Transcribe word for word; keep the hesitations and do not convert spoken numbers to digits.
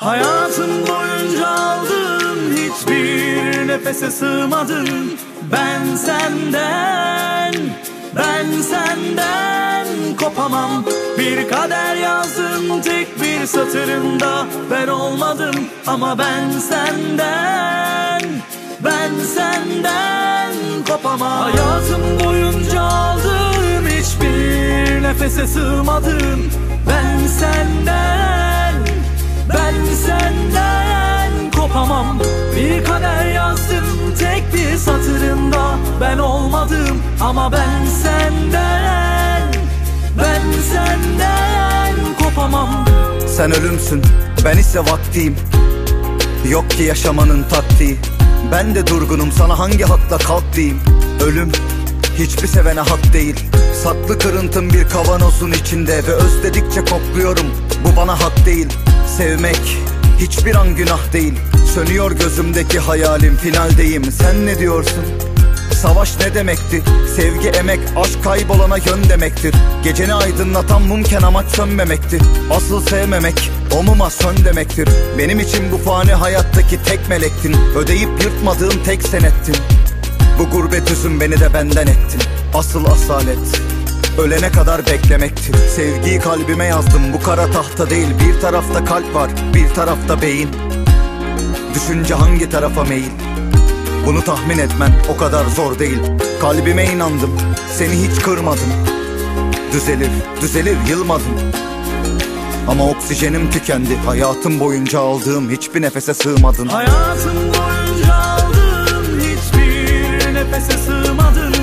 Hayatım boyunca aldığım hiçbir nefese sığmadın. Ben senden, ben senden kopamam. Bir kader yazdım tek bir satırında, ben olmadım ama ben senden, ben senden kopamam. Hayatım boyunca aldığım hiçbir nefese sığmadın. Ben senden, ben senden kopamam. Bir kader yazdım tek bir satırında, ben olmadım ama ben senden, ben senden kopamam. Sen ölümsün, ben ise vaktiyim. Yok ki yaşamanın taktiği. Ben de durgunum, sana hangi hakla kalk diyeyim. Ölüm hiçbir sevene hak değil. Saklı kırıntım bir kavanozun içinde ve özledikçe kokluyorum, bu bana hak değil. Sevmek hiçbir an günah değil. Sönüyor gözümdeki hayalim, finaldeyim. Sen ne diyorsun? Savaş ne demekti? Sevgi emek, aşk kaybolana yön demektir. Geceni aydınlatan mumken amaç sönmemektir. Asıl sevmemek, o muma sön demektir. Benim için bu fani hayattaki tek melektin. Ödeyip yırtmadığım tek senettin. Bu gurbet üzüm beni de benden ettin. Asıl asalet ölene kadar beklemektir. Sevgiyi kalbime yazdım, bu kara tahta değil. Bir tarafta kalp var, bir tarafta beyin. Düşünce hangi tarafa meyil? Bunu tahmin etmen o kadar zor değil. Kalbime inandım, seni hiç kırmadım. Düzelir, düzelir, yılmadım. Ama oksijenim tükendi. Hayatım boyunca aldığım hiçbir nefese sığmadın. Hayatım boyunca aldığım hiçbir nefese sığmadın.